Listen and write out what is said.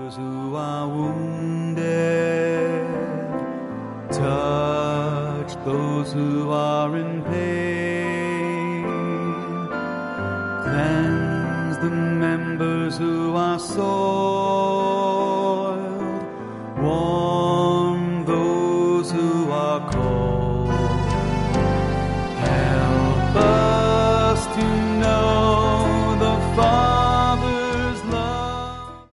those who are wounded. Touch those who are in pain. Cleanse the members who are sore.